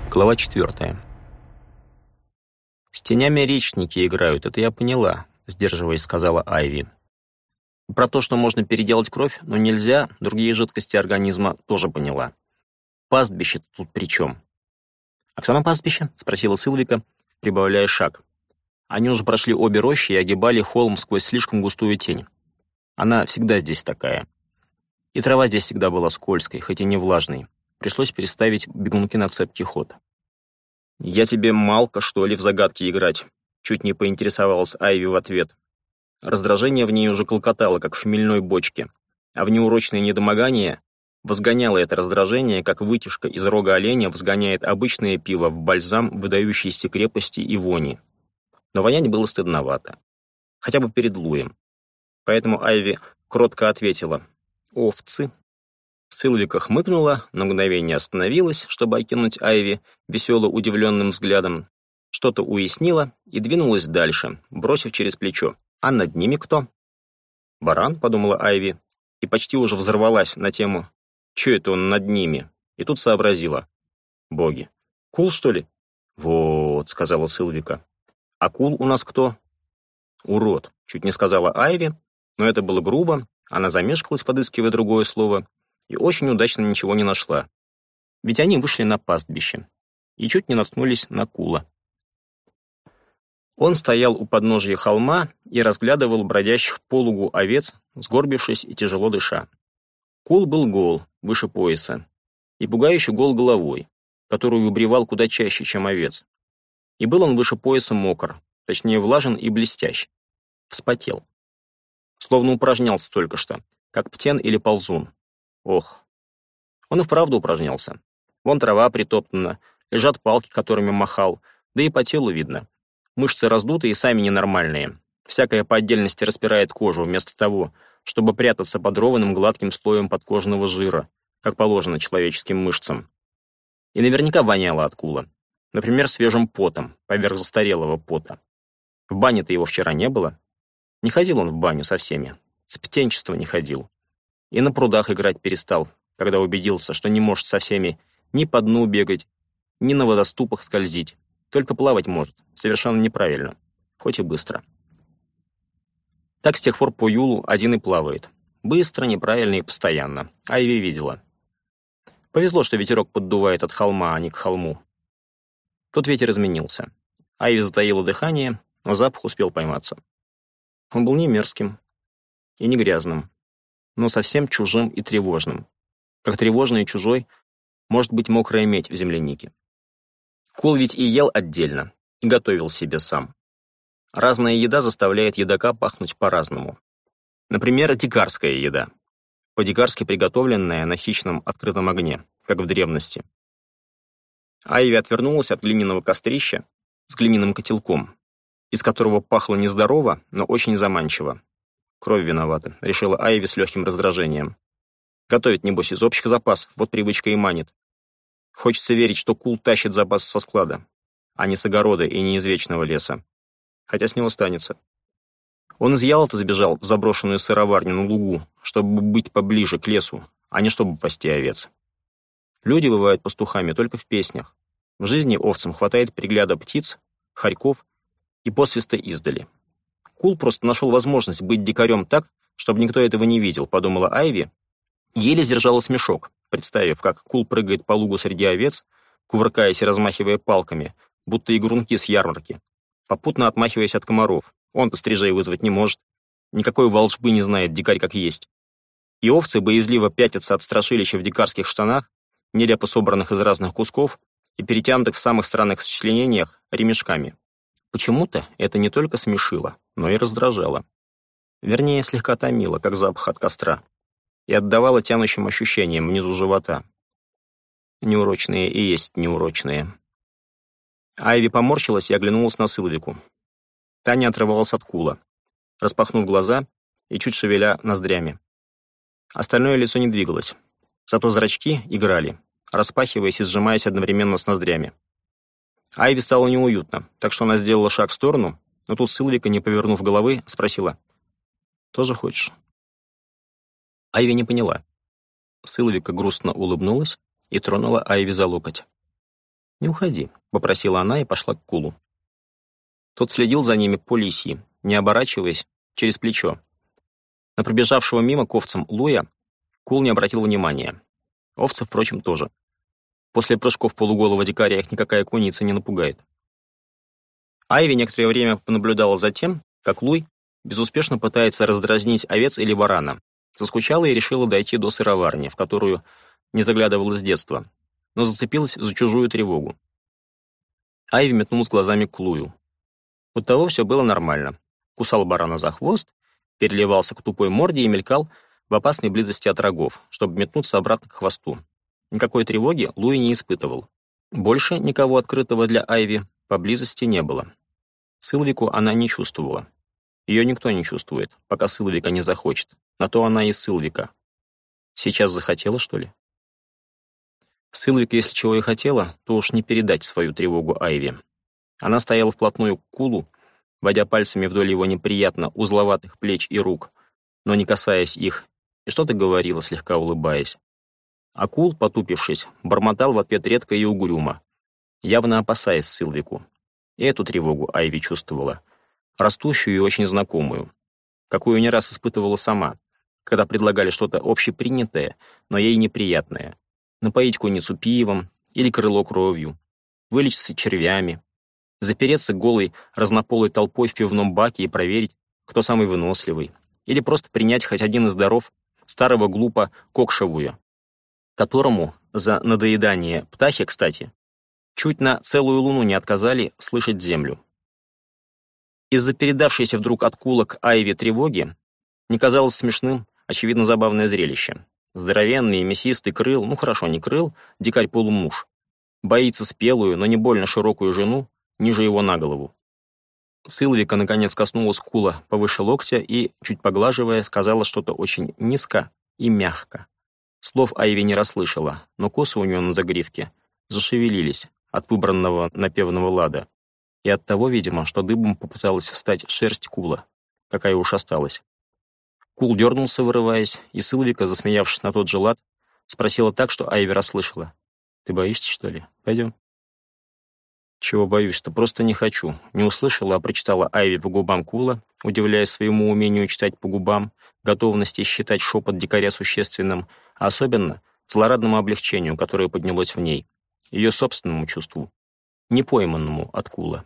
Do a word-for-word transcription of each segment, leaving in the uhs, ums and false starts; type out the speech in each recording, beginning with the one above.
Глава четвертая. «С тенями речники играют, это я поняла», — сдерживаясь, сказала Айви. «Про то, что можно переделать кровь, но нельзя, другие жидкости организма, тоже поняла. Пастбище тут при чем?» «А кто на пастбище?» — спросила Сылвика, прибавляя шаг. Они уже прошли обе рощи и огибали холм сквозь слишком густую тень. Она всегда здесь такая. И трава здесь всегда была скользкой, хоть и не влажной. Пришлось переставить бегунки на цепкий ход. «Я тебе малка, что ли, в загадки играть?» Чуть не поинтересовалась Айви в ответ. Раздражение в ней уже клокотало, как в хмельной бочке, а внеурочное недомогание возгоняло это раздражение, как вытяжка из рога оленя возгоняет обычное пиво в бальзам выдающейся крепости и вони. Но вонять было стыдновато. Хотя бы перед Луем. Поэтому Айви кротко ответила: «Овцы». Сылвика хмыкнула, на мгновение остановилась, чтобы окинуть Айви весело удивленным взглядом, что-то уяснила и двинулась дальше, бросив через плечо: «А над ними кто?» «Баран», — подумала Айви, и почти уже взорвалась на тему «Чё это он над ними?» И тут сообразила: «Боги, Кул, что ли?» «Вот», — сказала Сылвика. «А Кул у нас кто?» «Урод», — чуть не сказала Айви, но это было грубо, она замешкалась, подыскивая другое слово, и очень удачно ничего не нашла. Ведь они вышли на пастбище и чуть не наткнулись на Кула. Он стоял у подножия холма и разглядывал бродящих по лугу овец, сгорбившись и тяжело дыша. Кул был гол, выше пояса, и пугающе гол головой, которую выбривал куда чаще, чем овец. И был он выше пояса мокр, точнее влажен и блестящ. Вспотел. Словно упражнялся только что, как птен или ползун. Ох, он и вправду упражнялся. Вон трава притоптана, лежат палки, которыми махал, да и по телу видно. Мышцы раздуты и сами ненормальные. Всякое по отдельности распирает кожу, вместо того, чтобы прятаться под ровным гладким слоем подкожного жира, как положено человеческим мышцам. И наверняка воняло от Кула. Например, свежим потом, поверх застарелого пота. В бане-то его вчера не было. Не ходил он в баню со всеми. С птенчества не ходил. И на прудах играть перестал, когда убедился, что не может со всеми ни по дну бегать, ни на водоступах скользить. Только плавать может, совершенно неправильно, хоть и быстро. Так с тех пор по Юлу один и плавает. Быстро, неправильно и постоянно. Айви видела. Повезло, что ветерок поддувает от холма, а не к холму. Тут ветер изменился. Айви затаила дыхание, но запах успел пойматься. Он был не мерзким и не грязным, но совсем чужим и тревожным. Как тревожный и чужой может быть мокрая медь в землянике. Кул ведь и ел отдельно, и готовил себе сам. Разная еда заставляет едока пахнуть по-разному. Например, дикарская еда. По-дикарски приготовленная на хищном открытом огне, как в древности. Айви отвернулась от глиняного кострища с глиняным котелком, из которого пахло нездорово, но очень заманчиво. Кровь виновата, решила Айви с легким раздражением. Готовит, небось, из общих запасов, вот привычка и манит. Хочется верить, что Кул тащит запас со склада, а не с огорода и не из вечного леса. Хотя с него станется. Он из Ялта забежал в заброшенную сыроварню на лугу, чтобы быть поближе к лесу, а не чтобы пасти овец. Люди бывают пастухами только в песнях. В жизни овцам хватает пригляда птиц, хорьков и посвиста издали. Кул просто нашел возможность быть дикарем так, чтобы никто этого не видел, подумала Айви, еле сдержала смешок, представив, как Кул прыгает по лугу среди овец, кувыркаясь и размахивая палками, будто игрунки с ярмарки, попутно отмахиваясь от комаров. Он-то стрижей вызвать не может. Никакой волжбы не знает дикарь как есть. И овцы боязливо пятятся от страшилища в дикарских штанах, нелепо собранных из разных кусков и перетянутых в самых странных сочленениях ремешками. Почему-то это не только смешило, но и раздражало. Вернее, слегка томило, как запах от костра, и отдавало тянущим ощущениям внизу живота. Неурочные и есть неурочные. Айви поморщилась и оглянулась на Сылвику. Та не отрывалась от Кула, распахнув глаза и чуть шевеля ноздрями. Остальное лицо не двигалось, зато зрачки играли, распахиваясь и сжимаясь одновременно с ноздрями. Айви стало неуютно, так что она сделала шаг в сторону, но тут Сылвика, не повернув головы, спросила: «Тоже хочешь?» Айви не поняла. Сылвика грустно улыбнулась и тронула Айви за локоть. «Не уходи», — попросила она и пошла к Кулу. Тот следил за ними по лисьи, не оборачиваясь, через плечо. На пробежавшего мимо к овцам Луя Кул не обратил внимания. Овцы, впрочем, тоже. После прыжков полуголого дикаря их никакая куница не напугает. Айви некоторое время понаблюдала за тем, как Луй безуспешно пытается раздразнить овец или барана. Заскучала и решила дойти до сыроварни, в которую не заглядывала с детства, но зацепилась за чужую тревогу. Айви метнулась глазами к Лую. У того все было нормально. Кусал барана за хвост, переливался к тупой морде и мелькал в опасной близости от рогов, чтобы метнуться обратно к хвосту. Никакой тревоги Луи не испытывал. Больше никого открытого для Айви поблизости не было. Сылвику она не чувствовала. Ее никто не чувствует, пока Сылвика не захочет. На то она и Сылвика. Сейчас захотела, что ли? Сылвик, если чего и хотела, то уж не передать свою тревогу Айви. Она стояла вплотную к Кулу, водя пальцами вдоль его неприятно узловатых плеч и рук, но не касаясь их, и что-то говорила, слегка улыбаясь. А Кул, потупившись, бормотал в ответ редко и угрюмо, явно опасаясь Сылвику. И эту тревогу Айви чувствовала, растущую и очень знакомую, какую не раз испытывала сама, когда предлагали что-то общепринятое, но ей неприятное. Напоить куницу пивом или крыло кровью, вылечиться червями, запереться голой разнополой толпой в пивном баке и проверить, кто самый выносливый, или просто принять хоть один из даров старого глупа Кокшевуя, которому за надоедание птахи, кстати, чуть на целую луну не отказали слышать землю. Из-за передавшейся вдруг от Кула к Айве тревоги не казалось смешным, очевидно, забавное зрелище. Здоровенный, мясистый крыл, ну хорошо, не крыл, дикарь-полумуж, боится спелую, но не больно широкую жену ниже его на голову. Сылвика, наконец, коснулась Кула повыше локтя и, чуть поглаживая, сказала что-то очень низко и мягко. Слов Айви не расслышала, но косы у нее на загривке зашевелились от выбранного напевного лада, и от того, видимо, что дыбом попыталась стать шерсть Кула, какая уж осталась. Кул дернулся, вырываясь, и Сылвика, засмеявшись на тот же лад, спросила так, что Айви расслышала. «Ты боишься, что ли? Пойдем». «Чего боюсь-то? Просто не хочу». Не услышала, а прочитала Айви по губам Кула, удивляясь своему умению читать по губам, готовности считать шепот дикаря существенным, а особенно злорадному облегчению, которое поднялось в ней, ее собственному чувству, непойманному от Кула.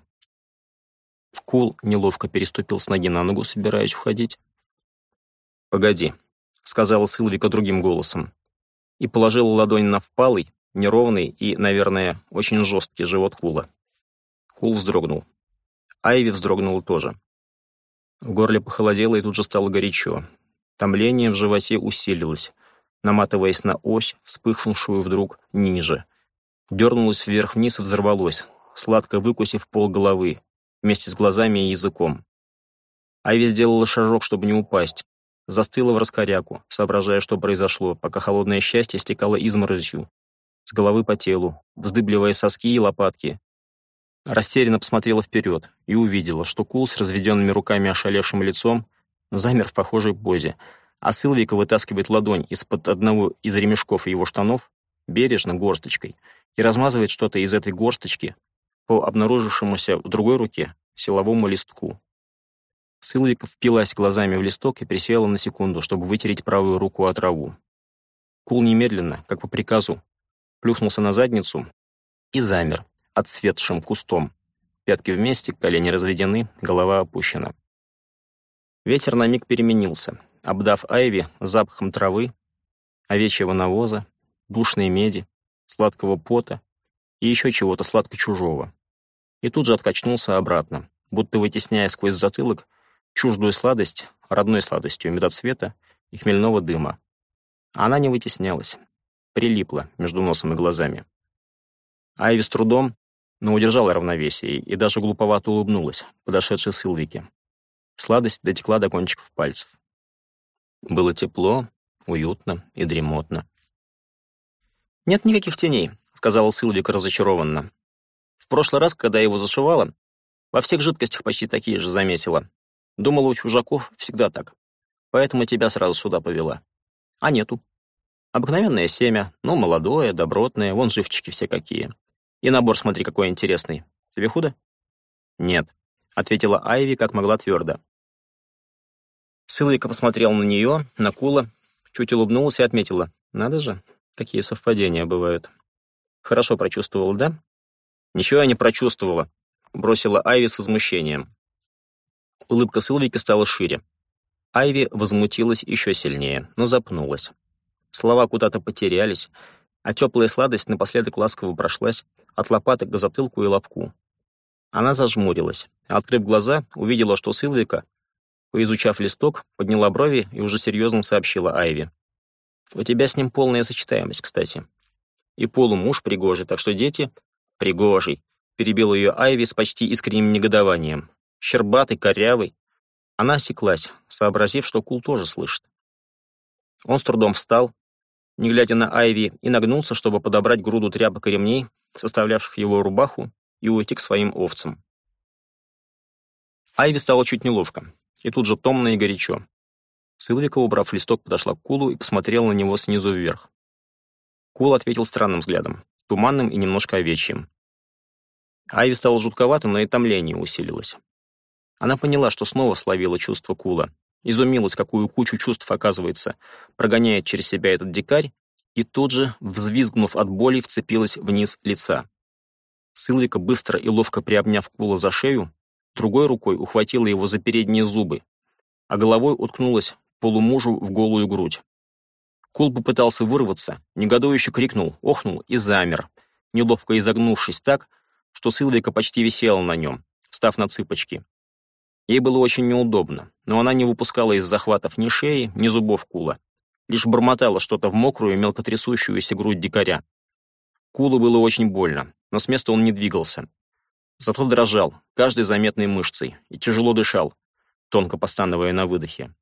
Кул неловко переступил с ноги на ногу, собираясь уходить. «Погоди», — сказала Сылвика другим голосом, и положила ладонь на впалый, неровный и, наверное, очень жесткий живот Кула. Кул вздрогнул. Айви вздрогнула тоже. В горле похолодело и тут же стало горячо. Томление в животе усилилось, наматываясь на ось, вспыхнувшую вдруг ниже. Дернулось вверх-вниз и взорвалось, сладко выкусив пол головы, вместе с глазами и языком. Айви сделала шажок, чтобы не упасть. Застыла в раскоряку, соображая, что произошло, пока холодное счастье стекало изморозью, с головы по телу, вздыбливая соски и лопатки. Растерянно посмотрела вперед и увидела, что Кул с разведенными руками ошалевшим лицом замер в похожей позе, а Сылвика вытаскивает ладонь из-под одного из ремешков его штанов, бережно, горсточкой, и размазывает что-то из этой горсточки по обнаружившемуся в другой руке силовому листку. Сылвика впилась глазами в листок и присела на секунду, чтобы вытереть правую руку от траву. Кул немедленно, как по приказу, плюхнулся на задницу и замер отсветшим кустом. Пятки вместе, колени разведены, голова опущена. Ветер на миг переменился, обдав Айви запахом травы, овечьего навоза, душной меди, сладкого пота и еще чего-то сладко-чужого. И тут же откачнулся обратно, будто вытесняя сквозь затылок чуждую сладость, родной сладостью медоцвета и хмельного дыма. А она не вытеснялась, прилипла между носом и глазами. Айви с трудом, но удержала равновесие и даже глуповато улыбнулась подошедшей Сылвике. Сладость дотекла до кончиков пальцев. Было тепло, уютно и дремотно. «Нет никаких теней», — сказала Сылвика разочарованно. «В прошлый раз, когда я его зашивала, во всех жидкостях почти такие же заметила. Думала, у чужаков всегда так. Поэтому тебя сразу сюда повела. А нету. Обыкновенное семя, но молодое, добротное, вон живчики все какие. И набор, смотри, какой интересный. Тебе худо? Нет, ответила Айви как могла твердо. Сылвика посмотрела на нее, на Кула, чуть улыбнулась и отметила. Надо же, какие совпадения бывают. Хорошо прочувствовала, да? Ничего я не прочувствовала, бросила Айви с возмущением. Улыбка Сылвики стала шире. Айви возмутилась еще сильнее, но запнулась. Слова куда-то потерялись, а теплая сладость напоследок ласково прошлась от лопаток к затылку и лобку. Она зажмурилась, а, открыв глаза, увидела, что Сылвика, поизучав листок, подняла брови и уже серьезно сообщила Айви. «У тебя с ним полная сочетаемость, кстати. И полумуж пригожий, так что дети...» «Пригожий», — перебил ее Айви с почти искренним негодованием. «Щербатый, корявый». Она осеклась, сообразив, что Кул тоже слышит. Он с трудом встал, не глядя на Айви, и нагнулся, чтобы подобрать груду тряпок и ремней, составлявших его рубаху, и уйти к своим овцам. Айви стало чуть неловко, и тут же томно и горячо. Сылвика, убрав листок, подошла к Кулу и посмотрела на него снизу вверх. Кул ответил странным взглядом, туманным и немножко овечьим. Айви стало жутковато, но и томление усилилось. Она поняла, что снова словила чувство Кула, изумилась, какую кучу чувств, оказывается, прогоняет через себя этот дикарь, и тут же, взвизгнув от боли, вцепилась вниз лица. Сылвика, быстро и ловко приобняв Кула за шею, другой рукой ухватила его за передние зубы, а головой уткнулась полумужу в голую грудь. Кул попытался вырваться, негодующе крикнул, охнул и замер, неловко изогнувшись так, что Сылвика почти висела на нем, встав на цыпочки. Ей было очень неудобно, но она не выпускала из захватов ни шеи, ни зубов Кула, лишь бормотала что-то в мокрую, мелко трясущуюся грудь дикаря. Кулу было очень больно, но с места он не двигался. Зато дрожал, каждой заметной мышцей, и тяжело дышал, тонко постановая на выдохе.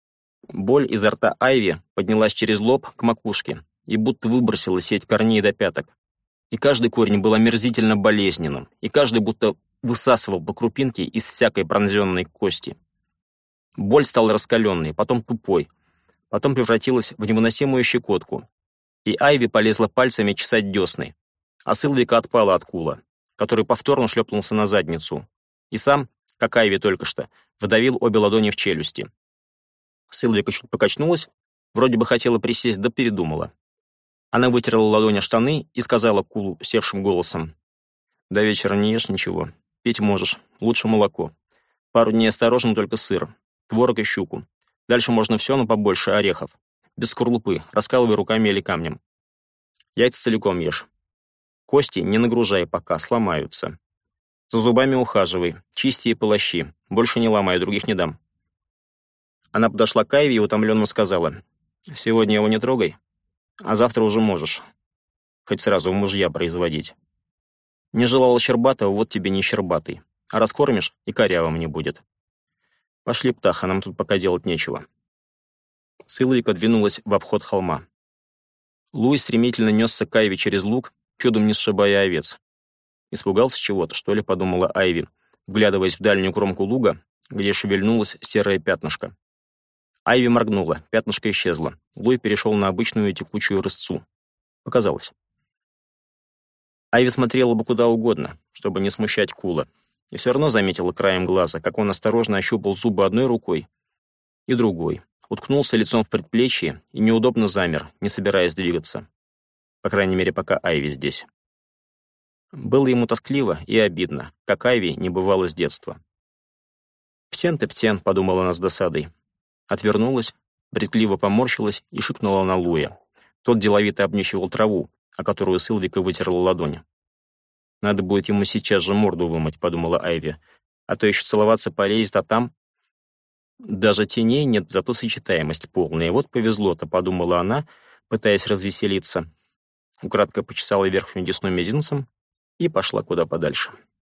Боль изо рта Айви поднялась через лоб к макушке и будто выбросила сеть корней до пяток. И каждый корень был омерзительно болезненным, и каждый будто высасывал по крупинке из всякой пронзенной кости. Боль стала раскаленной, потом тупой, потом превратилась в невыносимую щекотку, и Айви полезла пальцами чесать десны, а Сылвика отпала от Кула, который повторно шлепнулся на задницу, и сам, как Айви только что, вдавил обе ладони в челюсти. Сылвика чуть покачнулась, вроде бы хотела присесть, да передумала. Она вытерла ладонь о штаны и сказала Кулу севшим голосом: «До вечера не ешь ничего. Пить можешь. Лучше молоко. Пару дней осторожно, только сыр, творог и щуку. Дальше можно все, но побольше орехов. Без скорлупы, раскалывай руками или камнем. Яйца целиком ешь. Кости не нагружай пока, сломаются. За зубами ухаживай, чисти и полощи. Больше не ломай, других не дам». Она подошла к Айви и утомленно сказала: «Сегодня его не трогай, а завтра уже можешь. Хоть сразу мужья производить. Не желала щербатого, вот тебе не щербатый. А раскормишь, и корявым не будет. Пошли, птаха, нам тут пока делать нечего». Сылвика двинулась в обход холма. Луи стремительно несся к Айви через луг, чудом не сшибая овец. Испугался чего-то, что ли, подумала Айви, вглядываясь в дальнюю кромку луга, где шевельнулось серое пятнышко. Айви моргнула, пятнышко исчезло. Луи перешел на обычную текучую рысцу. Показалось. Айви смотрела бы куда угодно, чтобы не смущать Кула, и все равно заметила краем глаза, как он осторожно ощупал зубы одной рукой и другой, уткнулся лицом в предплечье и неудобно замер, не собираясь двигаться. По крайней мере, пока Айви здесь. Было ему тоскливо и обидно, как Айви не бывало с детства. «Птен ты, птен», — подумала она с досадой. Отвернулась, брезгливо поморщилась и шикнула на Луя. Тот деловито обнюхивал траву, о которую Сылвика вытерла ладонь. «Надо будет ему сейчас же морду вымыть», — подумала Айви. «А то еще целоваться полезет, а там...» «Даже теней нет, зато сочетаемость полная. Вот повезло-то», — подумала она, пытаясь развеселиться. Украдкой почесала верхнюю десну мизинцем и пошла куда подальше.